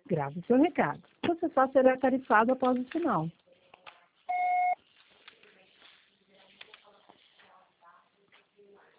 Grave seu recado. Você só será tarifado após o sinal.